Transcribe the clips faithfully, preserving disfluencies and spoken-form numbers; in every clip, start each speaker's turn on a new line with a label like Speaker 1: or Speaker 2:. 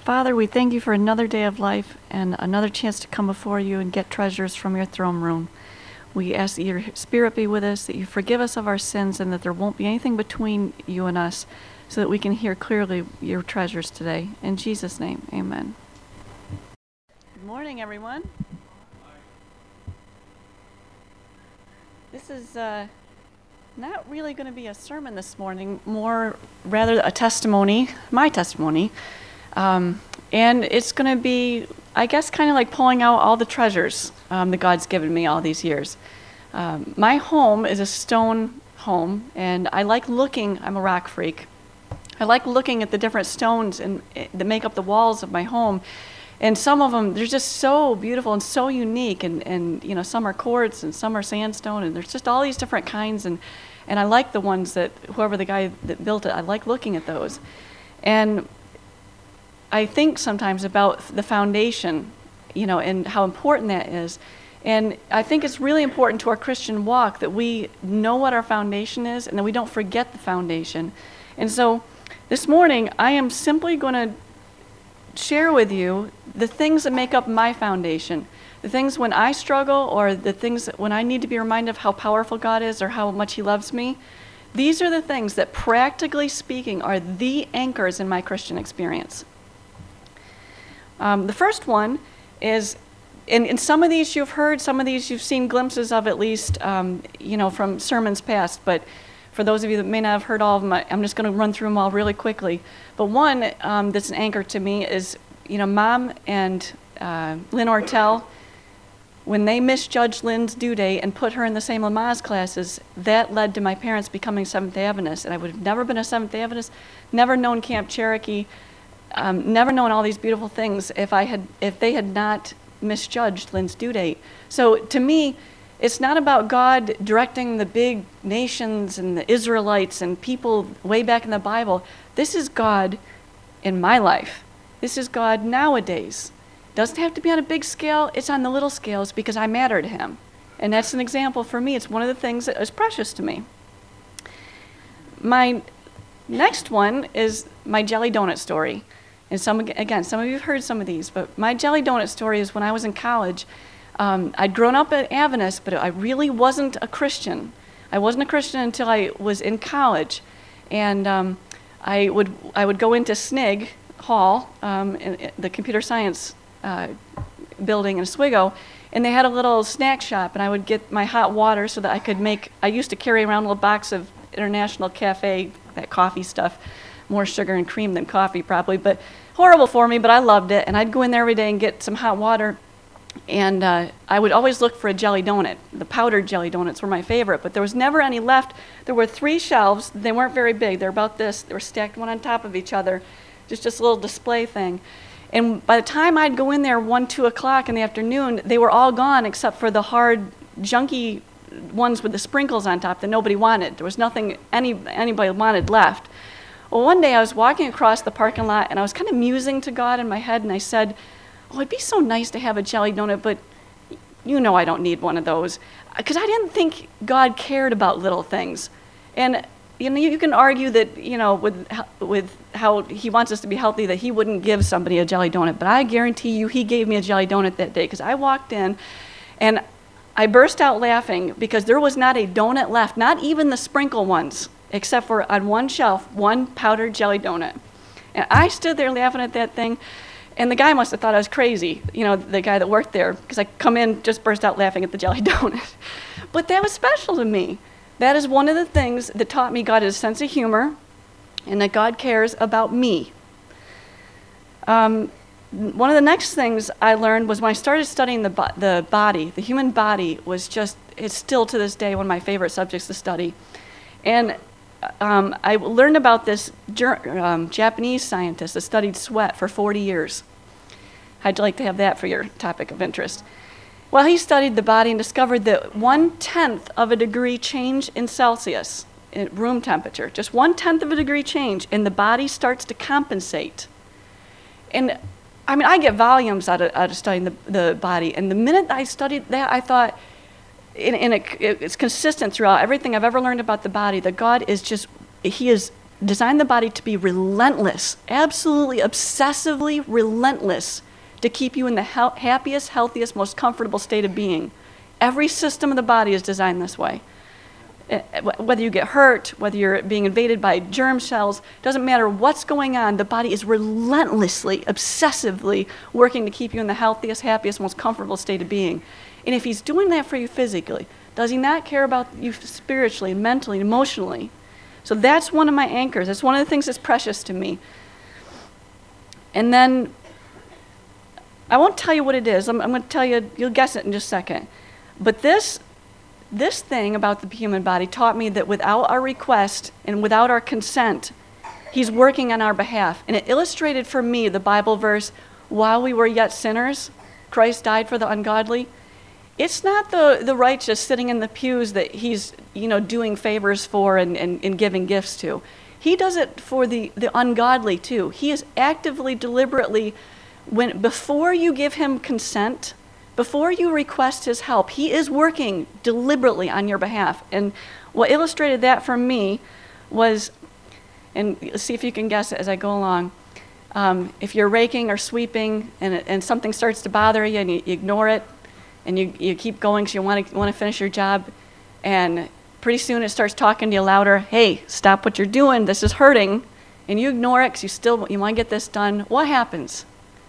Speaker 1: Father, we thank you for another day of life and another chance to come before you and get treasures from your throne room. We ask that your Spirit be with us, that you forgive us of our sins, and that there won't be anything between you and us, so that we can hear clearly your treasures today. In Jesus' name, amen. Good morning, everyone. This is uh, not really going to be a sermon this morning, more rather a testimony, my testimony. Um, and it's going to be, I guess, kind of like pulling out all the treasures um, that God's given me all these years. Um, my home is a stone home, and I like looking, I'm a rock freak. I like looking at the different stones and, that make up the walls of my home. And some of them, they're just so beautiful and so unique. And, and you know, some are quartz and some are sandstone, and there's just all these different kinds. And, and I like the ones that, whoever the guy that built it, I like looking at those. And I think sometimes about the foundation, you know, and how important that is. And I think it's really important to our Christian walk that we know what our foundation is and that we don't forget the foundation. And so this morning, I am simply going to share with you the things that make up my foundation. The things when I struggle, or the things when I need to be reminded of how powerful God is or how much he loves me. These are the things that, practically speaking, are the anchors in my Christian experience. Um, the first one is, and, and some of these you've heard, some of these you've seen glimpses of at least, um, you know, from sermons past, but for those of you that may not have heard all of them, I, I'm just going to run through them all really quickly. But one um, that's an anchor to me is, you know, Mom and uh, Lynn Ortel, when they misjudged Lynn's due date and put her in the same Lamaze classes, that led to my parents becoming Seventh-day Adventists, and I would have never been a Seventh-day Adventist, never known Camp Cherokee, Um, never known all these beautiful things if I had, if they had not misjudged Lynn's due date. So to me, it's not about God directing the big nations and the Israelites and people way back in the Bible. This is God in my life. This is God nowadays. Doesn't have to be on a big scale. It's on the little scales because I matter to him. And that's an example for me. It's one of the things that is precious to me. My next one is my jelly donut story. And some, again, some of you have heard some of these, but my jelly donut story is when I was in college. Um, I'd grown up at Adventist, but I really wasn't a Christian. I wasn't a Christian until I was in college. And um, I would I would go into S N I G Hall, um, in, in the computer science uh, building in Oswego, and they had a little snack shop, and I would get my hot water so that I could make, I used to carry around a little box of International Cafe, that coffee stuff, more sugar and cream than coffee probably, but horrible for me, but I loved it. And I'd go in there every day and get some hot water, and uh, I would always look for a jelly donut. The powdered jelly donuts were my favorite, but there was never any left. There were three shelves. They weren't very big. They're about this. They were stacked one on top of each other, just this little display thing. And by the time I'd go in there one, two o'clock in the afternoon, they were all gone except for the hard, junky ones with the sprinkles on top that nobody wanted. There was nothing any anybody wanted left. Well, one day I was walking across the parking lot, and I was kind of musing to God in my head, and I said, oh, it'd be so nice to have a jelly donut, but you know I don't need one of those. Because I didn't think God cared about little things. And you know, you can argue that, you know, with, with how he wants us to be healthy, that he wouldn't give somebody a jelly donut. But I guarantee you he gave me a jelly donut that day, because I walked in, and I burst out laughing because there was not a donut left, not even the sprinkle ones, except for on one shelf, one powdered jelly donut. And I stood there laughing at that thing, and the guy must have thought I was crazy, you know, the guy that worked there, because I come in, just burst out laughing at the jelly donut. But that was special to me. That is one of the things that taught me God has a sense of humor, and that God cares about me. Um, one of the next things I learned was when I started studying the, bo the body, the human body was just, it's still to this day one of my favorite subjects to study. And Um, I learned about this um, Japanese scientist that studied sweat for forty years. How'd you like to have that for your topic of interest? Well, he studied the body and discovered that one-tenth of a degree change in Celsius, in room temperature, just one-tenth of a degree change, and the body starts to compensate. And I mean, I get volumes out of, out of studying the, the body, and the minute I studied that, I thought, and, and it, it's consistent throughout everything I've ever learned about the body, that God is just, he is designed the body to be relentless, absolutely obsessively relentless, to keep you in the he- happiest, healthiest, most comfortable state of being. Every system of the body is designed this way. Whether you get hurt, whether you're being invaded by germ cells, doesn't matter what's going on, the body is relentlessly, obsessively working to keep you in the healthiest, happiest, most comfortable state of being. And if he's doing that for you physically, does he not care about you spiritually, mentally, emotionally? So that's one of my anchors. That's one of the things that's precious to me. And then, I won't tell you what it is. I'm, I'm going to tell you, you'll guess it in just a second. But this, this thing about the human body taught me that without our request and without our consent, he's working on our behalf. And it illustrated for me the Bible verse, while we were yet sinners, Christ died for the ungodly. It's not the, the righteous sitting in the pews that he's, you know, doing favors for and, and, and giving gifts to. He does it for the, the ungodly too. He is actively, deliberately, when before you give him consent, before you request his help, he is working deliberately on your behalf. And what illustrated that for me was, and see if you can guess it as I go along, um, if you're raking or sweeping and, and something starts to bother you and you, you ignore it, and you, you keep going because you want to want to finish your job, and pretty soon it starts talking to you louder, hey, stop what you're doing, this is hurting, and you ignore it because you still you want to get this done. What happens?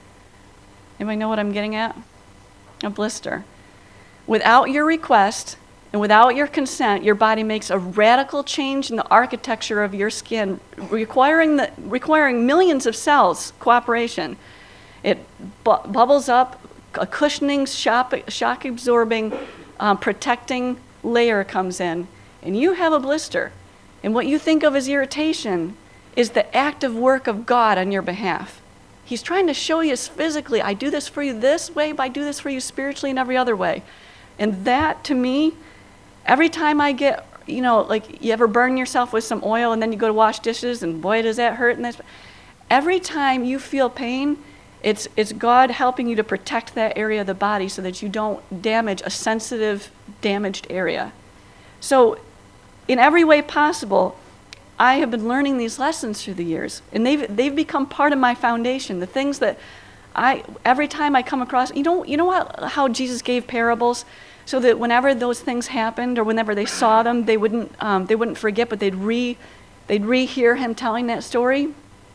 Speaker 1: Anybody know what I'm getting at? A blister. Without your request and without your consent, your body makes a radical change in the architecture of your skin, requiring the requiring millions of cells cooperation. It bu- bubbles up. A cushioning, shock, shock absorbing, um, protecting layer comes in, and you have a blister. And what you think of as irritation is the active work of God on your behalf. He's trying to show you physically, I do this for you this way, but I do this for you spiritually in every other way. And that, to me, every time I get, you know, like you ever burn yourself with some oil and then you go to wash dishes and boy, does that hurt. And that's, every time you feel pain, It's, it's God helping you to protect that area of the body so that you don't damage a sensitive, damaged area. So in every way possible, I have been learning these lessons through the years, and they've, they've become part of my foundation. The things that I, every time I come across, you know, you know how, how Jesus gave parables so that whenever those things happened or whenever they saw them, they wouldn't, um, they wouldn't forget, but they'd re, they'd rehear him telling that story.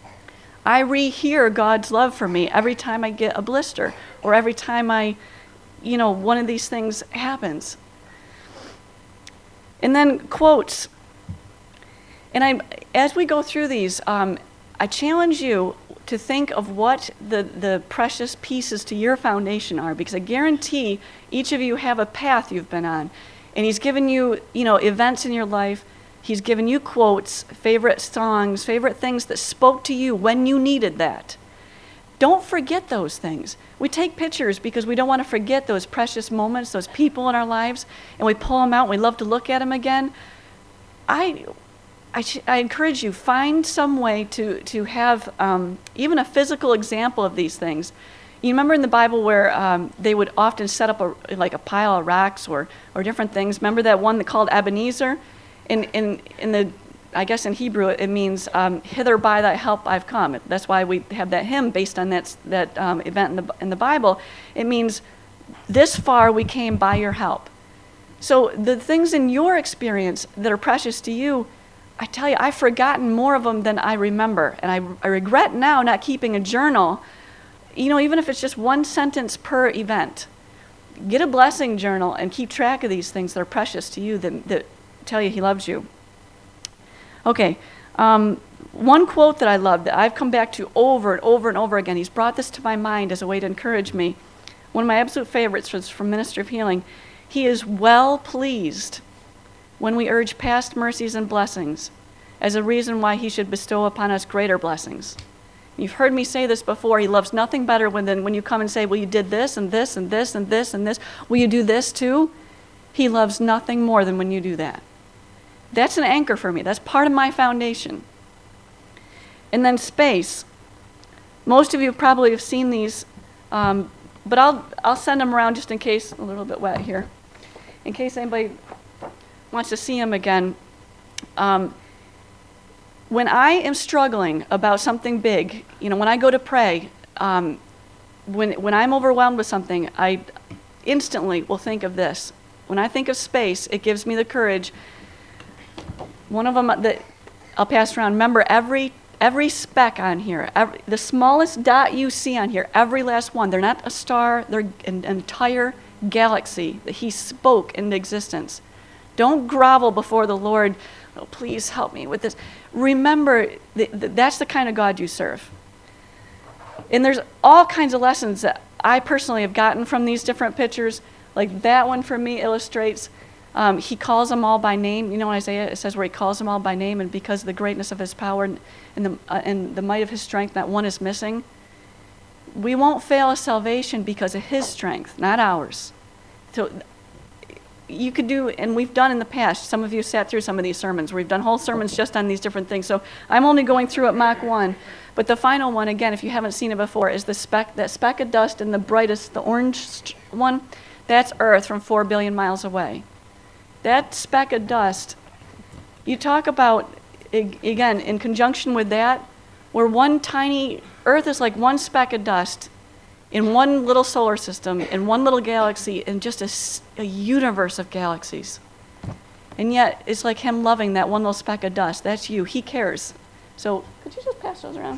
Speaker 1: I rehear God's love for me every time I get a blister or every time I, you know, one of these things happens. And then quotes. And I, as we go through these, um, I challenge you to think of what the, the precious pieces to your foundation are, because I guarantee each of you have a path you've been on. And he's given you, you know, events in your life. He's given you quotes, favorite songs, favorite things that spoke to you when you needed that. Don't forget those things. We take pictures because we don't want to forget those precious moments, those people in our lives, and we pull them out and we love to look at them again. I, I, I encourage you, find some way to, to have um, even a physical example of these things. You remember in the Bible where um, they would often set up a, like a pile of rocks or, or different things. Remember that one called Ebenezer? In, in, in the, I guess in Hebrew it means um, hither by thy help I've come. That's why we have that hymn based on that, that um, event in the, in the Bible. It means this far we came by your help. So the things in your experience that are precious to you, I tell you, I've forgotten more of them than I remember. And I, I regret now not keeping a journal, you know, even if it's just one sentence per event. Get a blessing journal and keep track of these things that are precious to you that, that tell you he loves you. Okay, um, one quote that I love that I've come back to over and over and over again, he's brought this to my mind as a way to encourage me. One of my absolute favorites was from Minister of Healing. He is well pleased when we urge past mercies and blessings as a reason why he should bestow upon us greater blessings. You've heard me say this before. He loves nothing better when, than when you come and say, well, you did this and this and this and this and this. Will you do this too? He loves nothing more than when you do that. That's an anchor for me. That's part of my foundation. And then space. Most of you probably have seen these, um, but I'll, I'll send them around just in case, a little bit wet here, in case anybody wants to see them again. Um, when I am struggling about something big, you know, when I go to pray, um, when, when I'm overwhelmed with something, I instantly will think of this. When I think of space, it gives me the courage. One of them that I'll pass around, remember every, every speck on here, every, the smallest dot you see on here, every last one, they're not a star, they're an entire galaxy that he spoke into existence. Don't grovel before the Lord, oh, please help me with this. Remember, th th that's the kind of God you serve. And there's all kinds of lessons that I personally have gotten from these different pictures. Like that one for me illustrates, um, he calls them all by name. You know in Isaiah, it says where he calls them all by name, and because of the greatness of his power and, and, the, uh, and the might of his strength, that one is missing. We won't fail a salvation because of his strength, not ours. So you could do, and we've done in the past, some of you sat through some of these sermons, where we've done whole sermons just on these different things. So I'm only going through at Mach one. But the final one, again, if you haven't seen it before, is the speck, that speck of dust in the brightest, the orange one. That's Earth from four billion miles away. That speck of dust, you talk about, again, in conjunction with that, where one tiny, Earth is like one speck of dust in one little solar system, in one little galaxy, in just a, a universe of galaxies. And yet, it's like him loving that one little speck of dust. That's you. He cares. So, could you just pass those around?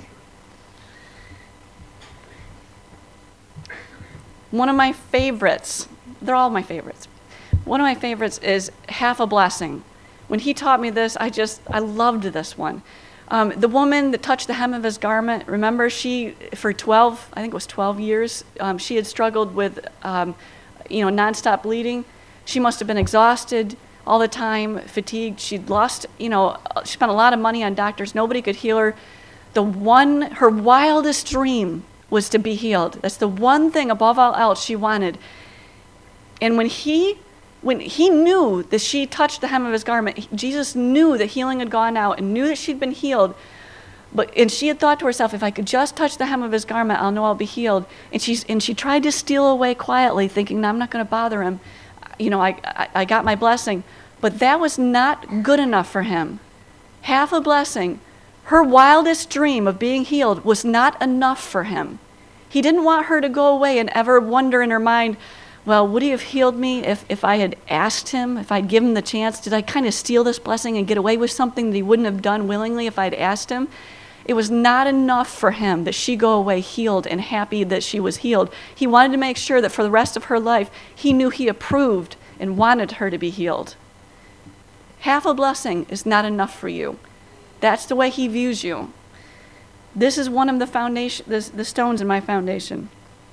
Speaker 1: One of my favorites, they're all my favorites. One of my favorites is Half a Blessing. When he taught me this, I just, I loved this one. Um, the woman that touched the hem of his garment, remember she, for twelve, I think it was twelve years, um, she had struggled with, um, you know, nonstop bleeding. She must have been exhausted all the time, fatigued. She'd lost, you know, she spent a lot of money on doctors. Nobody could heal her. The one, her wildest dream was to be healed. That's the one thing above all else she wanted. And when he, when he knew that she touched the hem of his garment, he, Jesus knew that healing had gone out and knew that she'd been healed. But, and she had thought to herself, if I could just touch the hem of his garment, I'll know I'll be healed. And, she's, and she tried to steal away quietly, thinking, no, I'm not going to bother him. You know, I, I, I got my blessing. But that was not good enough for him. Half a blessing, her wildest dream of being healed, was not enough for him. He didn't want her to go away and ever wonder in her mind, well, would he have healed me if, if I had asked him, if I'd given him the chance? Did I kind of steal this blessing and get away with something that he wouldn't have done willingly if I'd asked him? It was not enough for him that she go away healed and happy that she was healed. He wanted to make sure that for the rest of her life, he knew he approved and wanted her to be healed. Half a blessing is not enough for you. That's the way he views you. This is one of the foundation, the, the stones in my foundation.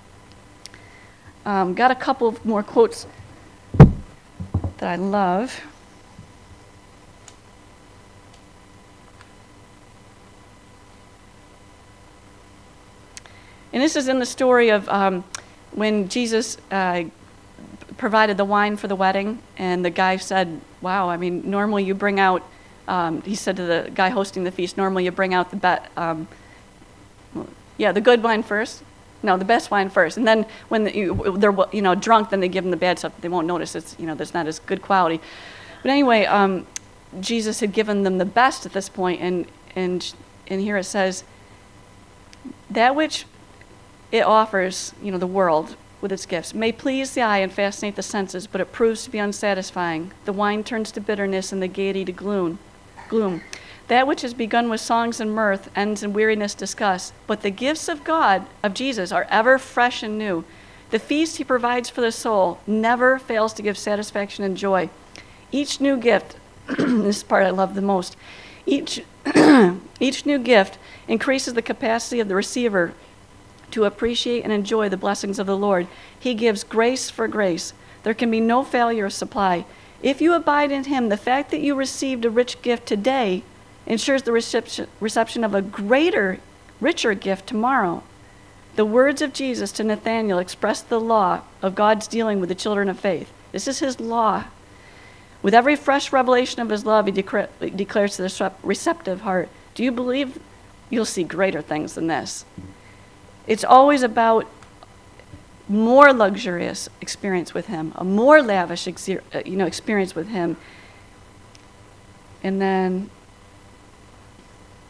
Speaker 1: Um, got a couple of more quotes that I love. And this is in the story of um, when Jesus uh, provided the wine for the wedding, and the guy said, wow, I mean, normally you bring out, um, he said to the guy hosting the feast, normally you bring out the bet, um, yeah, the good wine first. No, the best wine first. And then when the, you, they're you know, drunk, then they give them the bad stuff. They won't notice it's, you know, there's not as good quality. But anyway, um, Jesus had given them the best at this point, and, and, and here it says, that which it offers, you know, the world with its gifts, may please the eye and fascinate the senses, but it proves to be unsatisfying. The wine turns to bitterness and the gaiety to gloom. gloom. That which has begun with songs and mirth ends in weariness, disgust. But the gifts of God, of Jesus, are ever fresh and new. The feast he provides for the soul never fails to give satisfaction and joy. Each new gift, this part I love the most, each, each new gift increases the capacity of the receiver to appreciate and enjoy the blessings of the Lord. He gives grace for grace. There can be no failure of supply. If you abide in him, the fact that you received a rich gift today ensures the reception, reception of a greater, richer gift tomorrow. The words of Jesus to Nathanael express the law of God's dealing with the children of faith. This is his law. With every fresh revelation of his love, he decra- declares to the receptive heart, do you believe you'll see greater things than this? It's always about more luxurious experience with him, a more lavish exer- uh, you know, experience with him. And then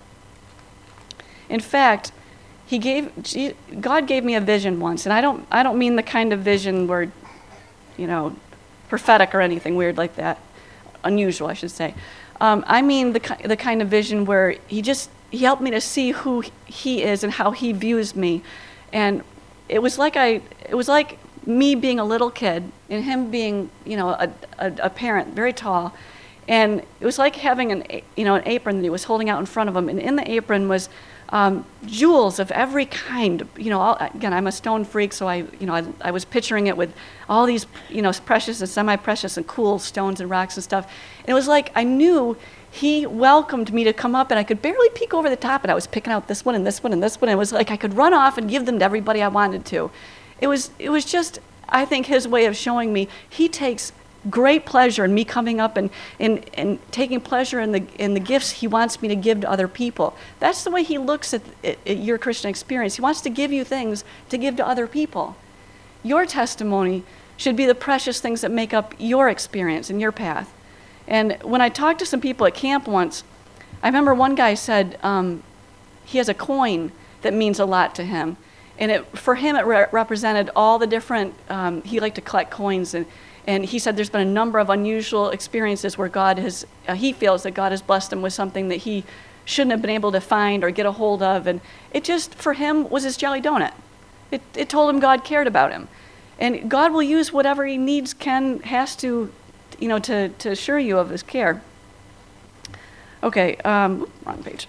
Speaker 1: In fact, he gave, God gave me a vision once, and I don't, I don't mean the kind of vision where, you know, prophetic or anything weird like that, unusual, I should say. Um, I mean the, the kind of vision where he just, he helped me to see who he is and how he views me. And it was like I, it was like me being a little kid and him being, you know, a, a, a parent, very tall. And it was like having an, you know, an apron that he was holding out in front of him. And in the apron was um, jewels of every kind. You know, all, again, I'm a stone freak, so I, you know, I, I was picturing it with all these, you know, precious and semi-precious and cool stones and rocks and stuff. And it was like I knew he welcomed me to come up, and I could barely peek over the top, and I was picking out this one and this one and this one. And it was like I could run off and give them to everybody I wanted to. It was, it was just, I think, his way of showing me he takes great pleasure in me coming up and, and, and taking pleasure in the, in the gifts he wants me to give to other people. That's the way he looks at, at, at your Christian experience. He wants to give you things to give to other people. Your testimony should be the precious things that make up your experience and your path. And when I talked to some people at camp once, I remember one guy said um, he has a coin that means a lot to him. And it, for him, it re represented all the different, um, he liked to collect coins, and And he said there's been a number of unusual experiences where God has, uh, he feels that God has blessed him with something that he shouldn't have been able to find or get a hold of. And it just, for him, was his jelly donut. It, it told him God cared about him. And God will use whatever he needs, can, has to, you know, to, to assure you of his care. Okay, um, wrong page.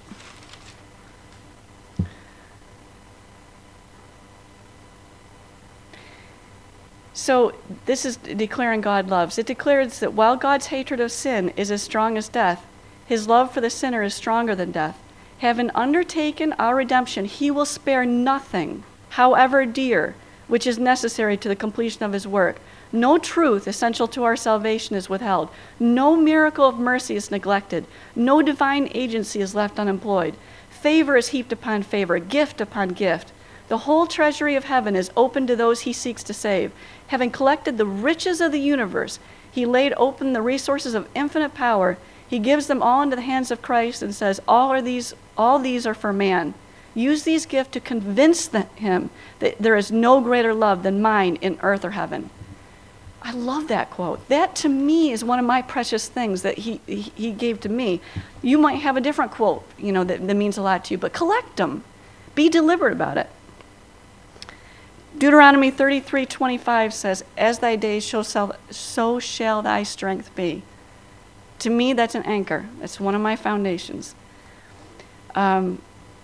Speaker 1: So this is declaring God loves. It declares that while God's hatred of sin is as strong as death, his love for the sinner is stronger than death. Having undertaken our redemption, he will spare nothing, however dear, which is necessary to the completion of his work. No truth essential to our salvation is withheld. No miracle of mercy is neglected. No divine agency is left unemployed. Favor is heaped upon favor, gift upon gift. The whole treasury of heaven is open to those he seeks to save. Having collected the riches of the universe, he laid open the resources of infinite power. He gives them all into the hands of Christ and says, all are these, all these are for man. Use these gifts to convince the, him that there is no greater love than mine in earth or heaven. I love that quote. That to me is one of my precious things that he, he, he gave to me. You might have a different quote, you know, that, that means a lot to you, but collect them. Be deliberate about it. Deuteronomy thirty-three twenty-five says, as thy days shall, so shall thy strength be. To me, that's an anchor. That's one of my foundations. Um,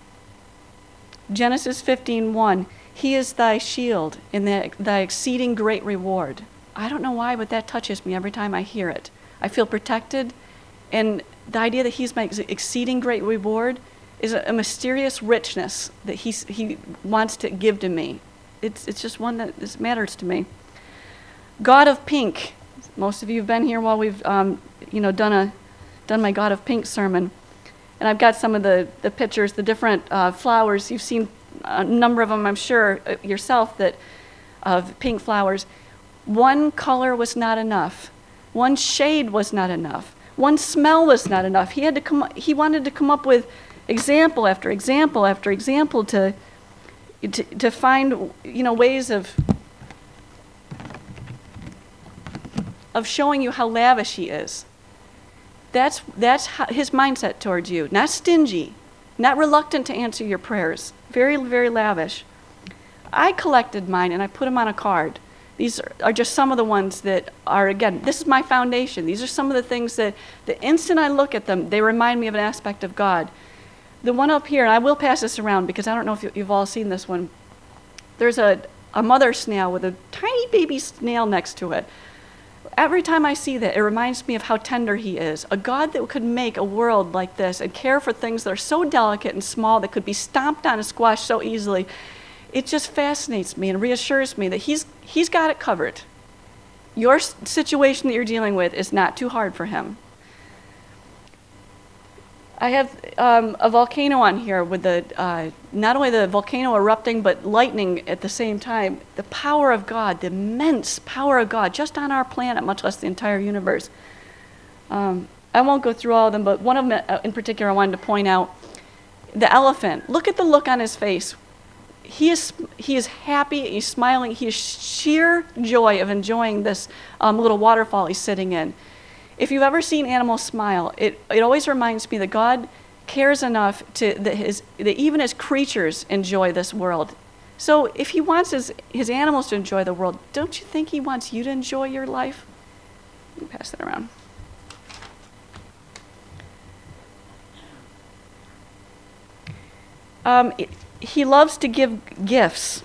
Speaker 1: Genesis fifteen one, he is thy shield and the, thy exceeding great reward. I don't know why, but that touches me every time I hear it. I feel protected, and the idea that he's my ex exceeding great reward is a, a mysterious richness that he's, he wants to give to me. It's, it's just one that this matters to me. God of Pink. Most of you have been here while we've um, you know, done, a, done my God of Pink sermon. And I've got some of the, the pictures, the different uh, flowers. You've seen a number of them, I'm sure, uh, yourself, that of pink flowers. One color was not enough. One shade was not enough. One smell was not enough. He, had to come, he wanted to come up with example after example after example to To, to find, you know, ways of of showing you how lavish he is. That's, that's how, his mindset towards you. Not stingy, not reluctant to answer your prayers. Very, very lavish. I collected mine and I put them on a card. These are, are just some of the ones that are, again, this is my foundation. These are some of the things that the instant I look at them, they remind me of an aspect of God. The one up here, and I will pass this around because I don't know if you, you've all seen this one. There's a, a mother snail with a tiny baby snail next to it. Every time I see that, it reminds me of how tender he is. A God that could make a world like this and care for things that are so delicate and small that could be stomped on and squashed so easily. It just fascinates me and reassures me that he's, he's got it covered. Your situation that you're dealing with is not too hard for him. I have um, a volcano on here with the, uh, not only the volcano erupting, but lightning at the same time. The power of God, the immense power of God, just on our planet, much less the entire universe. Um, I won't go through all of them, but one of them in particular I wanted to point out. The elephant, look at the look on his face. He is, he is happy, he's smiling, he is sheer joy of enjoying this um, little waterfall he's sitting in. If you've ever seen animals smile, it, it always reminds me that God cares enough to, that, his, that even his creatures enjoy this world. So if he wants his, his animals to enjoy the world, don't you think he wants you to enjoy your life? Let me pass that around. Um, it, he loves to give gifts.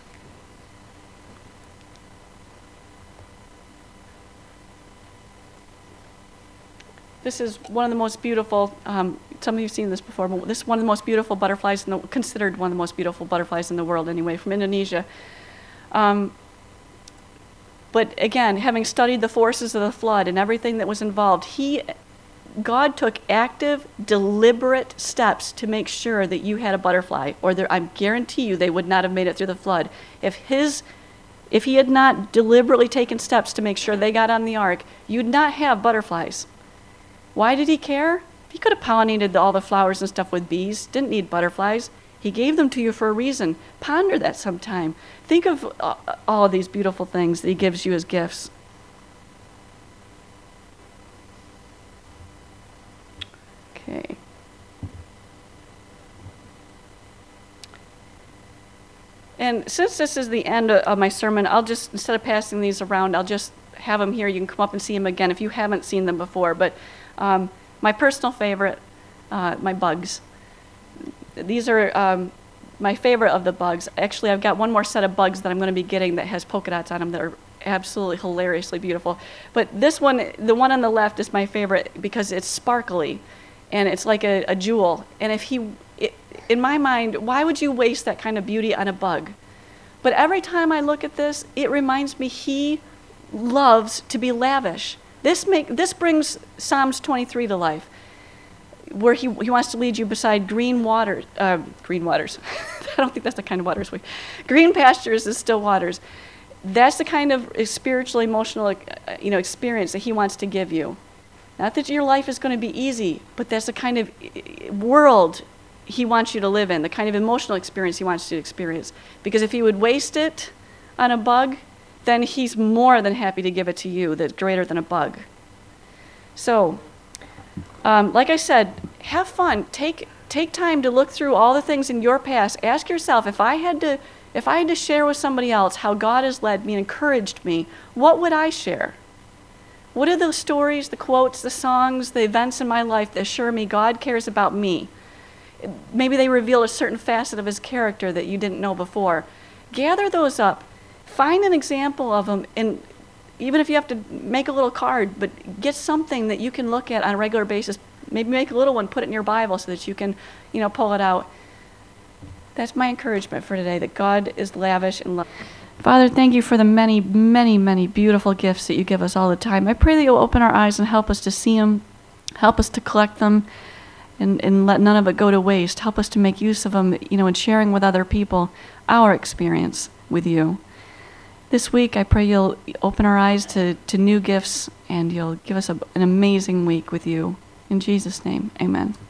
Speaker 1: This is one of the most beautiful, um, some of you have seen this before, but this is one of the most beautiful butterflies, in the, considered one of the most beautiful butterflies in the world anyway, from Indonesia. Um, but again, having studied the forces of the flood and everything that was involved, he, God took active, deliberate steps to make sure that you had a butterfly, or there, I guarantee you they would not have made it through the flood. If his, if he had not deliberately taken steps to make sure they got on the ark, you'd not have butterflies. Why did he care? He could have pollinated all the flowers and stuff with bees, didn't need butterflies. He gave them to you for a reason. Ponder that sometime. Think of uh, all of these beautiful things that he gives you as gifts. Okay. And since this is the end of my sermon, I'll just, instead of passing these around, I'll just have them here. You can come up and see them again if you haven't seen them before. But um, my personal favorite, uh, my bugs. These are um, my favorite of the bugs. Actually, I've got one more set of bugs that I'm going to be getting that has polka dots on them that are absolutely hilariously beautiful. But this one, the one on the left, is my favorite because it's sparkly. And it's like a, a jewel. And if he, it, in my mind, why would you waste that kind of beauty on a bug? But every time I look at this, it reminds me he loves to be lavish. This make this brings Psalms twenty-three to life, where he he wants to lead you beside green waters. Uh, green waters. I don't think that's the kind of waters we. Green pastures is still waters. That's the kind of spiritual, emotional, uh, you know, experience that he wants to give you. Not that your life is going to be easy, but that's the kind of world he wants you to live in, the kind of emotional experience he wants you to experience. Because if he would waste it on a bug, then he's more than happy to give it to you that's greater than a bug. So, um, like I said, have fun. Take, take time to look through all the things in your past. Ask yourself, if I had to, if I had to share with somebody else how God has led me and encouraged me, what would I share? What are those stories, the quotes, the songs, the events in my life that assure me God cares about me? Maybe they reveal a certain facet of his character that you didn't know before. Gather those up. Find an example of them, and even if you have to make a little card, but get something that you can look at on a regular basis. Maybe make a little one, put it in your Bible so that you can, you know, pull it out. That's my encouragement for today, that God is lavish and loving. Father, thank you for the many, many, many beautiful gifts that you give us all the time. I pray that you'll open our eyes and help us to see them, help us to collect them, and, and let none of it go to waste. Help us to make use of them, you know, in sharing with other people our experience with you. This week, I pray you'll open our eyes to, to new gifts, and you'll give us a, an amazing week with you. In Jesus' name, amen.